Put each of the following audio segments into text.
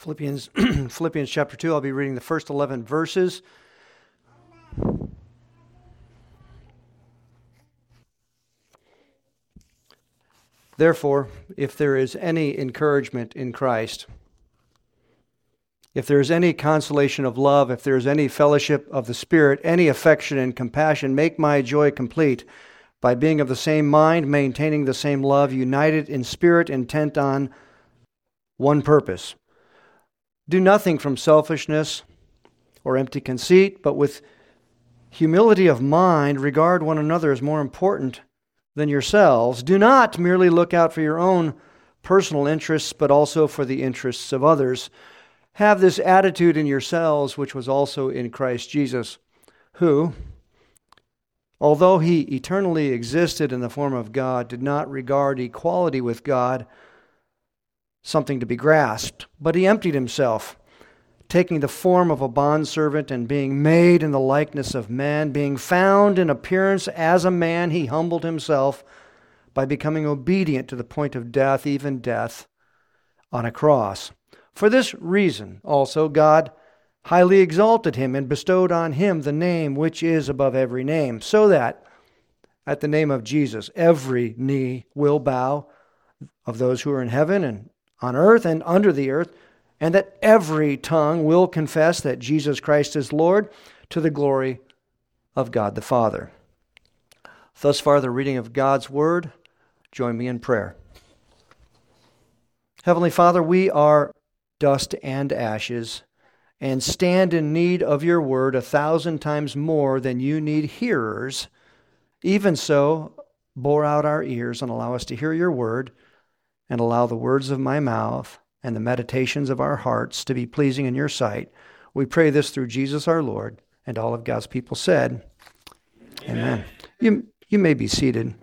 Philippians Philippians chapter 2, I'll be reading the first 11 verses. Therefore, if there is any encouragement in Christ, if there is any consolation of love, if there is any fellowship of the Spirit, any affection and compassion, make my joy complete by being of the same mind, maintaining the same love, united in spirit, intent on one purpose. Do nothing from selfishness or empty conceit, but with humility of mind, regard one another as more important than yourselves. Do not merely look out for your own personal interests, but also for the interests of others. Have this attitude in yourselves, which was also in Christ Jesus, who, although he eternally existed in the form of God, did not regard equality with God something to be grasped, but he emptied himself, taking the form of a bondservant and being made in the likeness of men, being found in appearance as a man, he humbled himself by becoming obedient to the point of death, even death on a cross. For this reason also God highly exalted him and bestowed on him the name which is above every name, so that at the name of Jesus every knee will bow, of those who are in heaven and on earth and under the earth, and that every tongue will confess that Jesus Christ is Lord, to the glory of God the Father. Thus far, the reading of God's Word. Join me in prayer. Heavenly Father, we are dust and ashes, and stand in need of your Word 1,000 times more than you need hearers. Even so, bore out our ears and allow us to hear your Word, and allow the words of my mouth and the meditations of our hearts to be pleasing in your sight. We pray this through Jesus our Lord, and all of God's people said, Amen. You may be seated.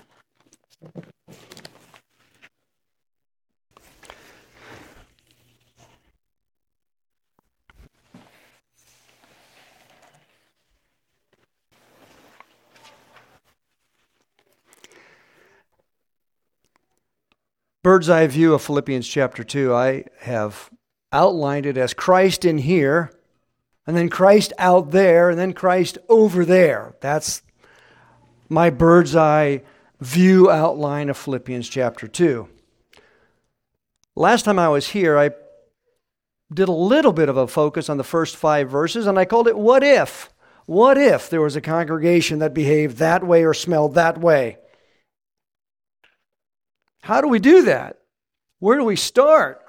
Bird's eye view of Philippians chapter 2, I have outlined it as Christ in here, and then Christ out there, and then Christ over there. That's my bird's eye view outline of Philippians chapter 2. Last time I was here, I did a little bit of a focus on the first 5 verses, and I called it What If? What if there was a congregation that behaved that way or smelled that way? How do we do that? Where do we start?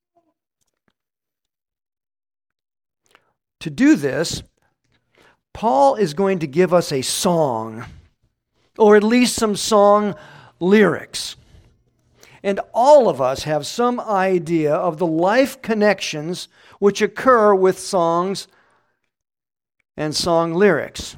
To do this, Paul is going to give us a song, or at least some song lyrics. And all of us have some idea of the life connections which occur with songs and song lyrics.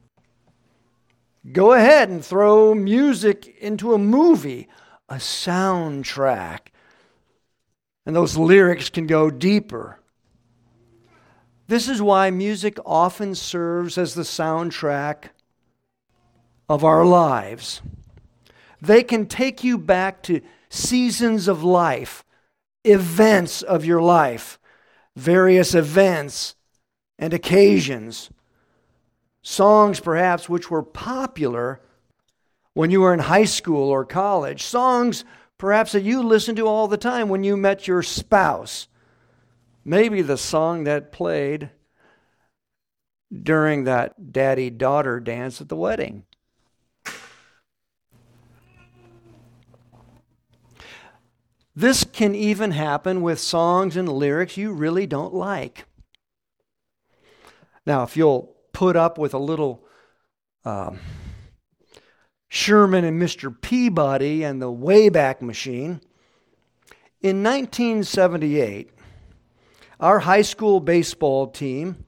Go ahead and throw music into a movie, a soundtrack, and those lyrics can go deeper. This is why music often serves as the soundtrack of our lives. They can take you back to seasons of life, events of your life, various events and occasions. Songs perhaps which were popular when you were in high school or college. Songs perhaps that you listened to all the time when you met your spouse. Maybe the song that played during that daddy-daughter dance at the wedding. This can even happen with songs and lyrics you really don't like. Now, if you'll put up with a little Sherman and Mr. Peabody and the Wayback Machine, in 1978, our high school baseball team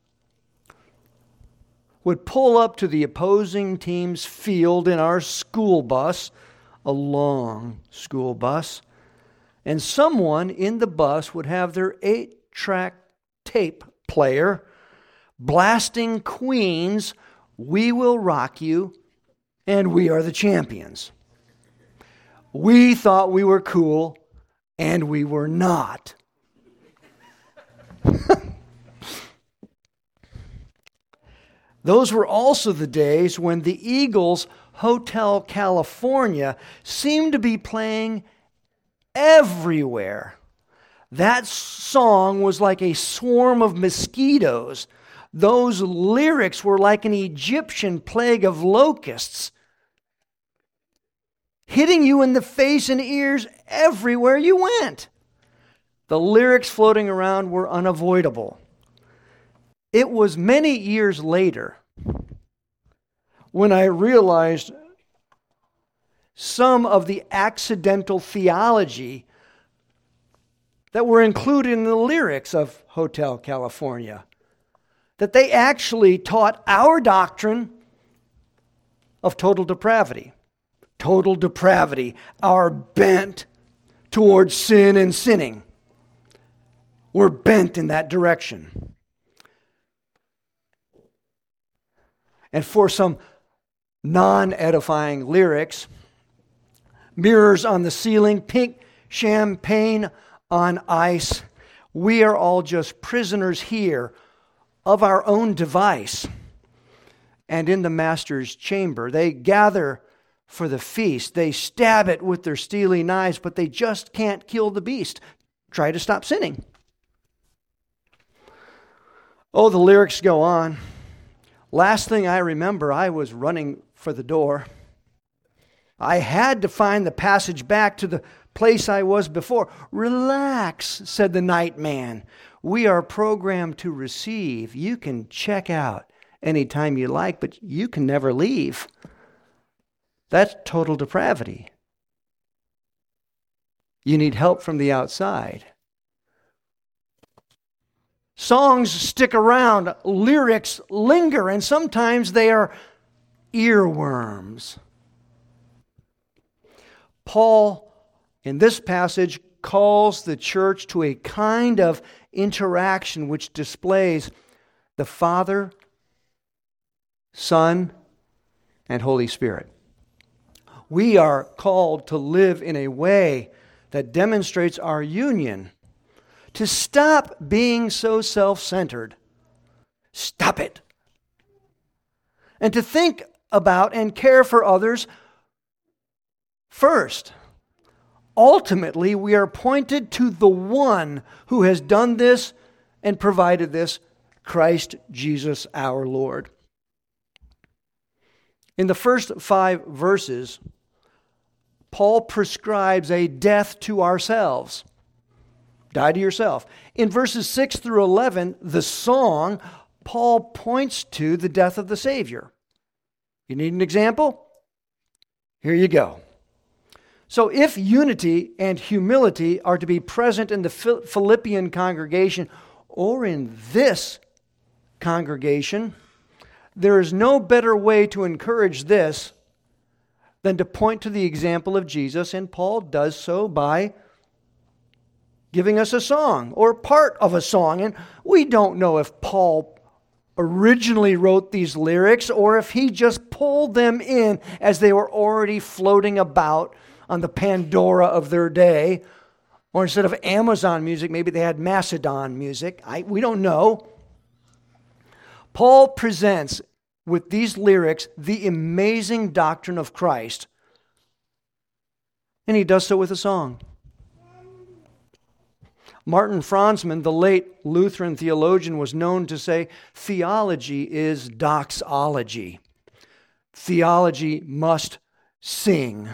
would pull up to the opposing team's field in our school bus, a long school bus, and someone in the bus would have their 8-track tape player blasting Queen's "We Will Rock You" and "We Are the Champions." We thought we were cool, and we were not. Those were also the days when the Eagles' Hotel California seemed to be playing everywhere. That song was like a swarm of mosquitoes. Those lyrics were like an Egyptian plague of locusts, hitting you in the face and ears everywhere you went. The lyrics floating around were unavoidable. It was many years later when I realized some of the accidental theology that were included in the lyrics of Hotel California, that they actually taught our doctrine of total depravity. Total depravity, our bent towards sin and sinning. We're bent in that direction. And for some non-edifying lyrics, mirrors on the ceiling, pink champagne on ice, we are all just prisoners here of our own device. And in the master's chamber, they gather for the feast. They stab it with their steely knives, but they just can't kill the beast. Try to stop sinning. Oh, the lyrics go on. Last thing I remember, I was running for the door. I had to find the passage back to the place I was before. Relax, said the night man. We are programmed to receive. You can check out anytime you like, but you can never leave. That's total depravity. You need help from the outside. Songs stick around, lyrics linger, and sometimes they are earworms. Paul, in this passage, calls the church to a kind of interaction which displays the Father, Son, and Holy Spirit. We are called to live in a way that demonstrates our union, to stop being so self-centered. Stop it. And to think about and care for others first. Ultimately, we are pointed to the one who has done this and provided this, Christ Jesus our Lord. In the first 5 verses, Paul prescribes a death to ourselves. Die to yourself. In verses 6 through 11, the song, Paul points to the death of the Savior. You need an example? Here you go. So if unity and humility are to be present in the Philippian congregation or in this congregation, there is no better way to encourage this than to point to the example of Jesus, and Paul does so by giving us a song or part of a song. And we don't know if Paul originally wrote these lyrics or if he just pulled them in as they were already floating about on the Pandora of their day. Or instead of Amazon music, maybe they had Macedon music. We don't know. Paul presents with these lyrics the amazing doctrine of Christ. And he does so with a song. Martin Franzmann, the late Lutheran theologian, was known to say, theology is doxology. Theology must sing.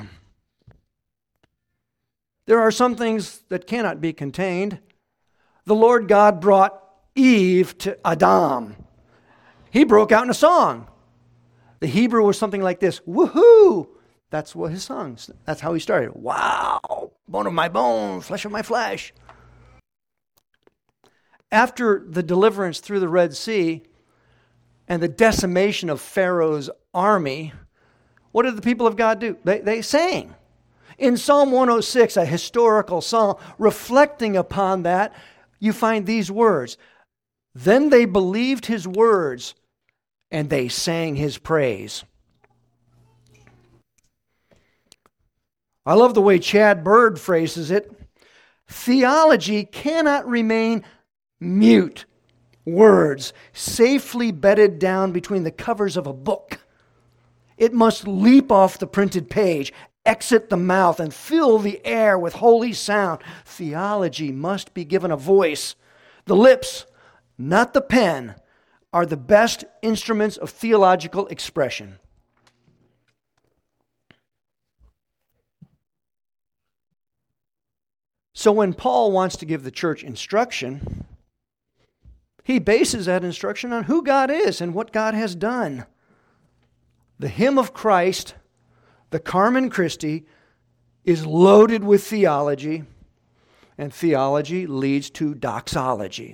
There are some things that cannot be contained. The Lord God brought Eve to Adam. He broke out in a song. The Hebrew was something like this, woohoo! That's what his song, that's how he started. Wow, bone of my bone, flesh of my flesh. After the deliverance through the Red Sea and the decimation of Pharaoh's army, what did the people of God do? They sang. In Psalm 106, a historical psalm, reflecting upon that, you find these words. Then they believed his words, and they sang his praise. I love the way Chad Bird phrases it. Theology cannot remain mute words safely bedded down between the covers of a book. It must leap off the printed page, exit the mouth, and fill the air with holy sound. Theology must be given a voice. The lips, not the pen, are the best instruments of theological expression. So when Paul wants to give the church instruction, he bases that instruction on who God is and what God has done. The hymn of Christ, the Carmen Christi, is loaded with theology, and theology leads to doxology.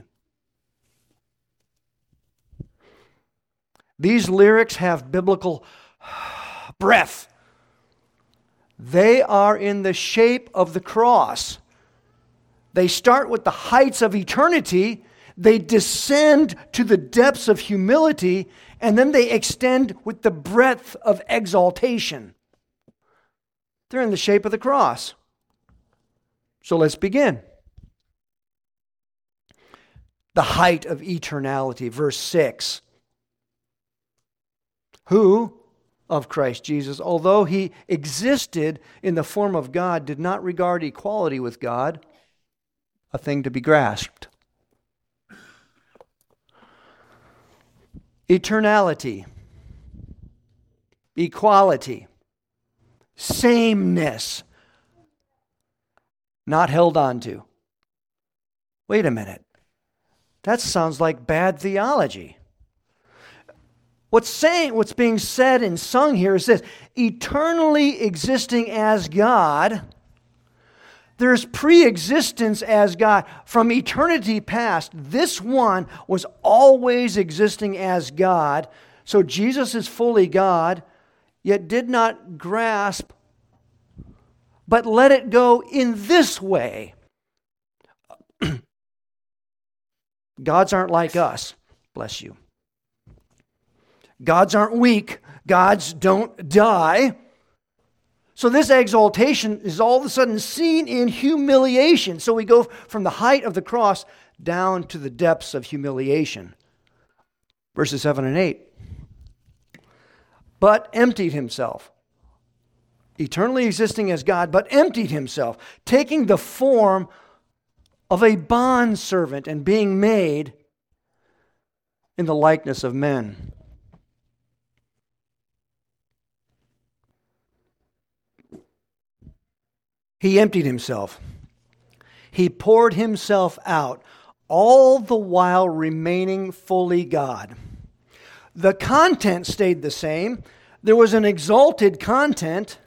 These lyrics have biblical breath. They are in the shape of the cross. They start with the heights of eternity, they descend to the depths of humility, and then they extend with the breadth of exaltation. They're in the shape of the cross. So let's begin. The height of eternality, verse 6. Who, of Christ Jesus, although he existed in the form of God, did not regard equality with God a thing to be grasped. Eternality, equality, sameness, not held on to. Wait a minute. That sounds like bad theology. What's being said and sung here is this: eternally existing as God, there's pre-existence as God. From eternity past, this one was always existing as God. So Jesus is fully God, yet did not grasp, but let it go in this way. Gods aren't like us. Bless you. Gods aren't weak. Gods don't die. So this exaltation is all of a sudden seen in humiliation. So we go from the height of the cross down to the depths of humiliation. Verses 7 and 8. But emptied himself. Eternally existing as God, but emptied himself, taking the form of a bondservant and being made in the likeness of men. He emptied himself. He poured himself out, all the while remaining fully God. The content stayed the same. There was an exalted content,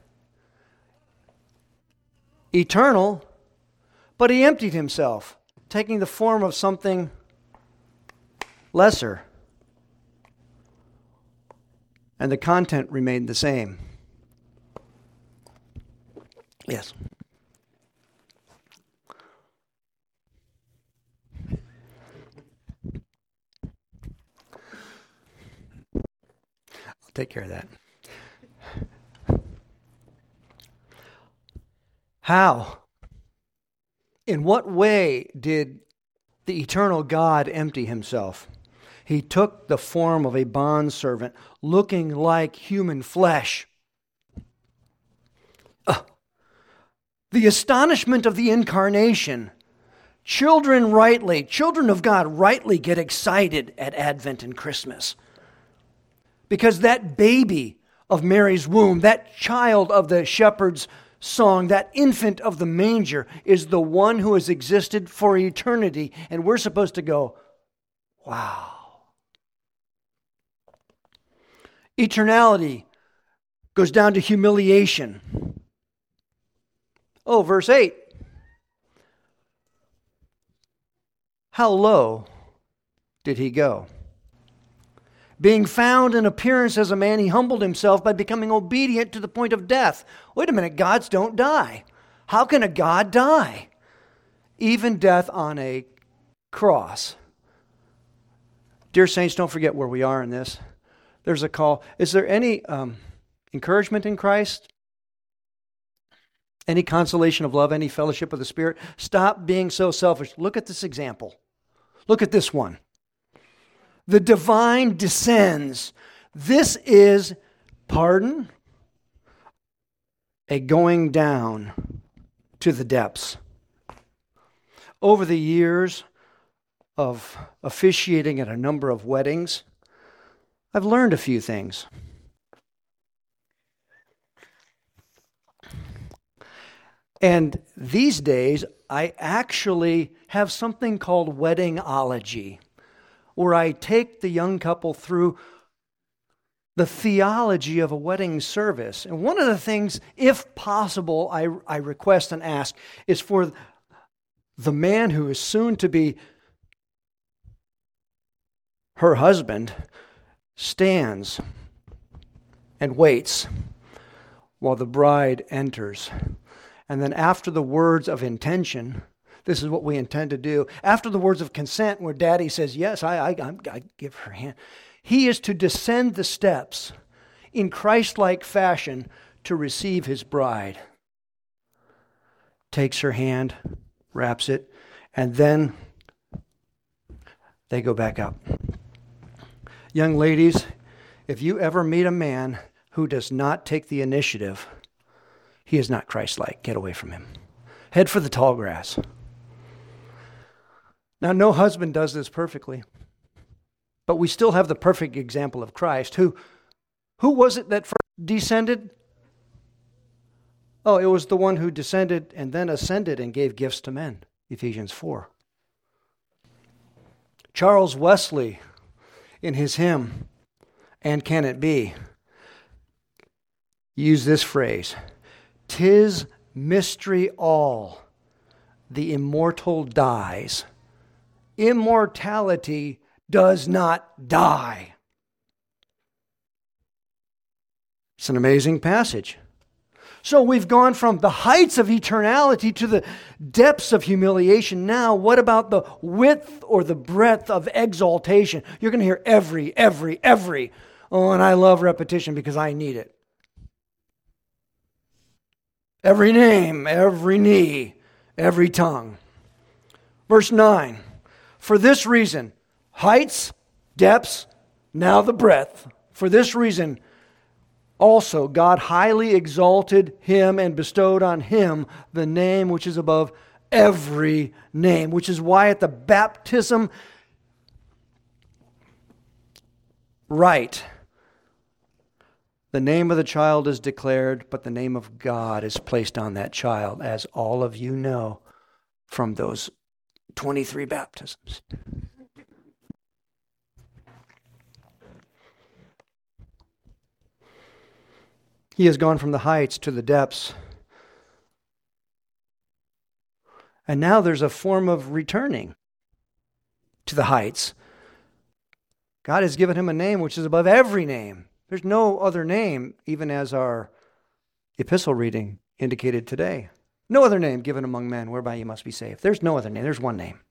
eternal, but he emptied himself, taking the form of something lesser. And the content remained the same. Yes. I'll take care of that. How? In what way did the eternal God empty himself? He took the form of a bondservant, looking like human flesh. The astonishment of the incarnation. Children of God rightly get excited at Advent and Christmas. Because that baby of Mary's womb, that child of the shepherd's song, that infant of the manger, is the one who has existed for eternity. And we're supposed to go, wow. Eternality goes down to humiliation. Oh, verse 8. How low did he go? Being found in appearance as a man, he humbled himself by becoming obedient to the point of death. Wait a minute, gods don't die. How can a God die? Even death on a cross. Dear saints, don't forget where we are in this. There's a call. Is there any encouragement in Christ? Any consolation of love? Any fellowship of the Spirit? Stop being so selfish. Look at this example. Look at this one. The divine descends. This is pardon, a going down to the depths. Over the years of officiating at a number of weddings, I've learned a few things. And these days, I actually have something called weddingology, where I take the young couple through the theology of a wedding service. And one of the things, if possible, I request and ask is for the man who is soon to be her husband stands and waits while the bride enters. And then after the words of intention, this is what we intend to do. After the words of consent, where daddy says, yes, I give her hand, he is to descend the steps in Christ-like fashion to receive his bride. Takes her hand, wraps it, and then they go back up. Young ladies, if you ever meet a man who does not take the initiative, he is not Christ-like. Get away from him. Head for the tall grass. Now, no husband does this perfectly, but we still have the perfect example of Christ. Who was it that first descended? Oh, it was the one who descended and then ascended and gave gifts to men. Ephesians 4. Charles Wesley, in his hymn, And Can It Be?, used this phrase, "'Tis mystery all, the immortal dies. Immortality does not die." It's an amazing passage. So we've gone from the heights of eternality to the depths of humiliation. Now, what about the width or the breadth of exaltation? You're going to hear every. Oh, and I love repetition because I need it. Every name, every knee, every tongue. Verse 9. For this reason, heights, depths, now the breadth. For this reason, also, God highly exalted him and bestowed on him the name which is above every name, which is why at the baptism rite, the name of the child is declared, but the name of God is placed on that child, as all of you know from those 23 baptisms. He has gone from the heights to the depths. And now there's a form of returning to the heights. God has given him a name which is above every name. There's no other name, even as our epistle reading indicated today. No other name given among men whereby you must be saved. There's no other name. There's one name.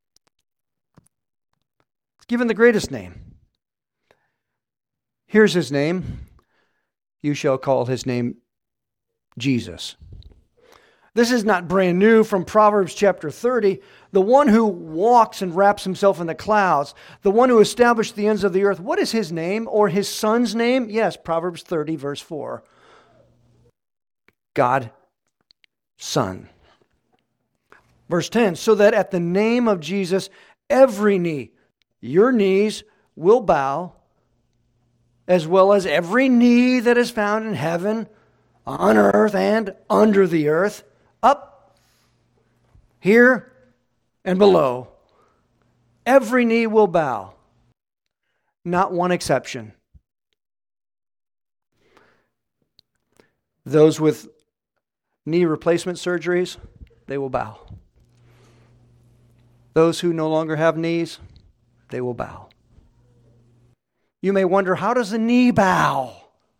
It's given the greatest name. Here's his name. You shall call his name Jesus. This is not brand new from Proverbs chapter 30. The one who walks and wraps himself in the clouds, the one who established the ends of the earth. What is his name or his son's name? Yes, Proverbs 30, verse 4. God, Son. Verse 10, so that at the name of Jesus, every knee, your knees will bow, as well as every knee that is found in heaven, on earth, and under the earth, up, here, and below. Every knee will bow. Not one exception. Those with knee replacement surgeries, they will bow. Those who no longer have knees, they will bow. You may wonder, how does a knee bow?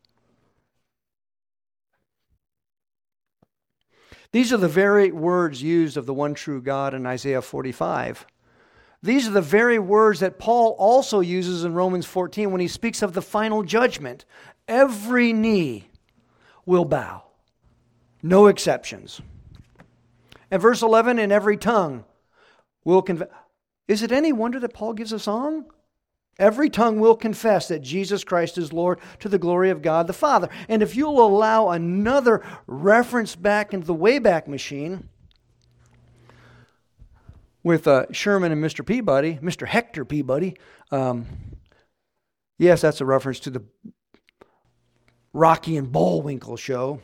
These are the very words used of the one true God in Isaiah 45. These are the very words that Paul also uses in Romans 14 when he speaks of the final judgment. Every knee will bow. No exceptions. And verse 11, and every tongue will confess. Is it any wonder that Paul gives a song? Every tongue will confess that Jesus Christ is Lord to the glory of God the Father. And if you'll allow another reference back into the Wayback Machine with Sherman and Mr. Peabody, Mr. Hector Peabody, yes, that's a reference to the Rocky and Bullwinkle show.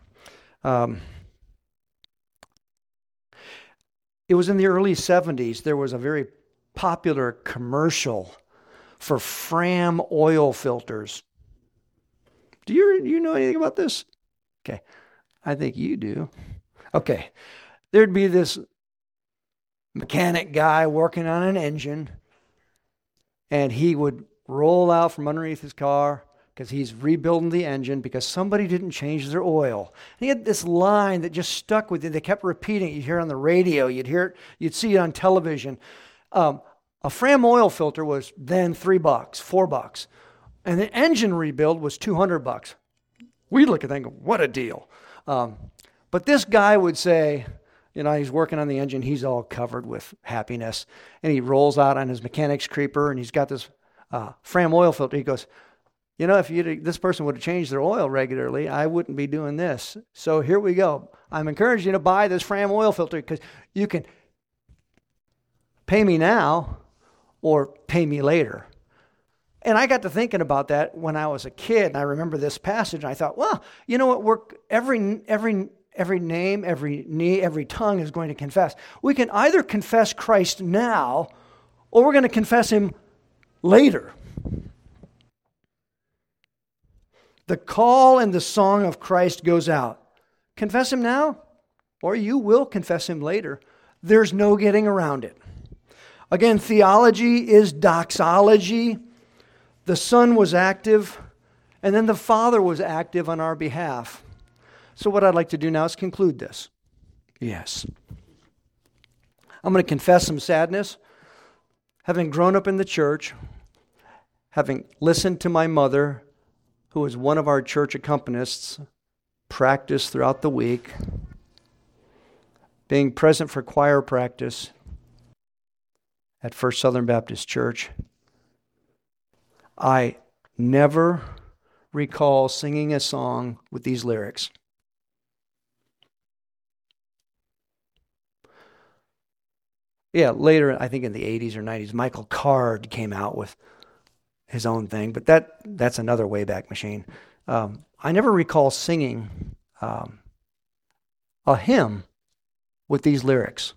It was in the early 70s. There was a very popular commercial for Fram oil filters. Do you know anything about this? Okay, I think you do. Okay, there'd be this mechanic guy working on an engine, and he would roll out from underneath his car because he's rebuilding the engine because somebody didn't change their oil. And he had this line that just stuck with you. They kept repeating it. You'd hear it on the radio. You'd hear it. You'd see it on television. A Fram oil filter was then $3, $4, and the engine rebuild was $200. We'd look at that and go, what a deal. But this guy would say, he's working on the engine. He's all covered with happiness. And he rolls out on his mechanic's creeper, and he's got this Fram oil filter. He goes, if this person would have changed their oil regularly, I wouldn't be doing this. So here we go. I'm encouraging you to buy this Fram oil filter because you can pay me now or pay me later. And I got to thinking about that when I was a kid, and I remember this passage, and I thought, well, you know what? Every name, every knee, every tongue is going to confess. We can either confess Christ now, or we're going to confess Him later. The call and the song of Christ goes out. Confess Him now, or you will confess Him later. There's no getting around it. Again, theology is doxology. The Son was active, and then the Father was active on our behalf. So what I'd like to do now is conclude this. Yes. I'm going to confess some sadness. Having grown up in the church, having listened to my mother, who was one of our church accompanists, practice throughout the week, being present for choir practice at First Southern Baptist Church, I never recall singing a song with these lyrics. Yeah, later, I think in the 80s or 90s, Michael Card came out with his own thing, but that's another Wayback Machine. I never recall singing a hymn with these lyrics.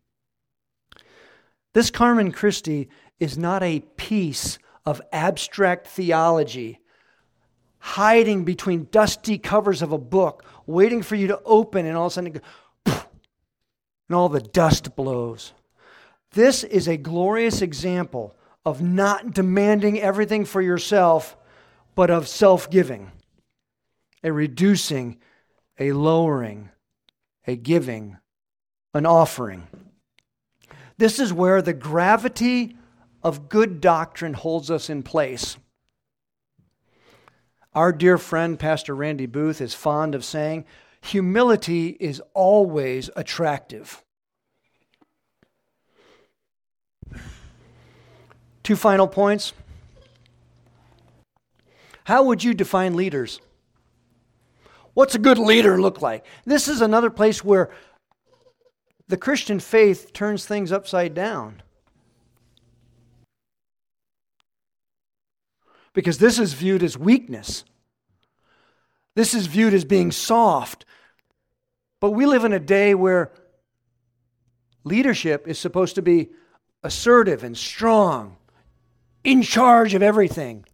This Carmen Christi is not a piece of abstract theology hiding between dusty covers of a book, waiting for you to open, and all of a sudden, and all the dust blows. This is a glorious example of not demanding everything for yourself, but of self-giving, a reducing, a lowering, a giving, an offering. This is where the gravity of good doctrine holds us in place. Our dear friend, Pastor Randy Booth, is fond of saying, humility is always attractive. 2 final points. How would you define leaders? What's a good leader look like? This is another place where the Christian faith turns things upside down. Because this is viewed as weakness. This is viewed as being soft. But we live in a day where leadership is supposed to be assertive and strong, in charge of everything.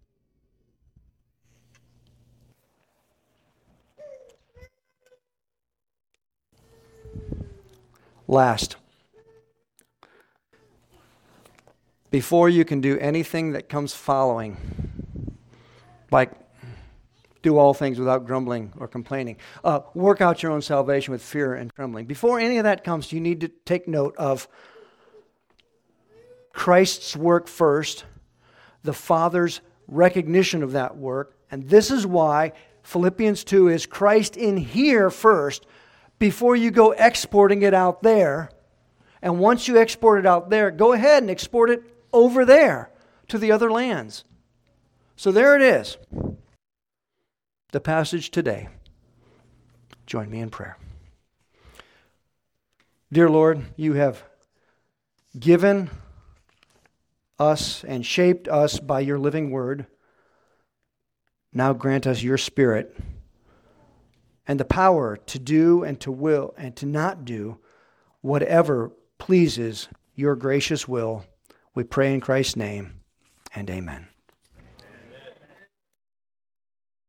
Last, before you can do anything that comes following, like do all things without grumbling or complaining, work out your own salvation with fear and trembling. Before any of that comes, you need to take note of Christ's work first, the Father's recognition of that work, and this is why Philippians 2 is Christ in here first, before you go exporting it out there. And once you export it out there, go ahead and export it over there to the other lands. So there it is. The passage today. Join me in prayer. Dear Lord, you have given us and shaped us by your living word. Now grant us your Spirit and the power to do and to will and to not do whatever pleases your gracious will. We pray in Christ's name, and amen.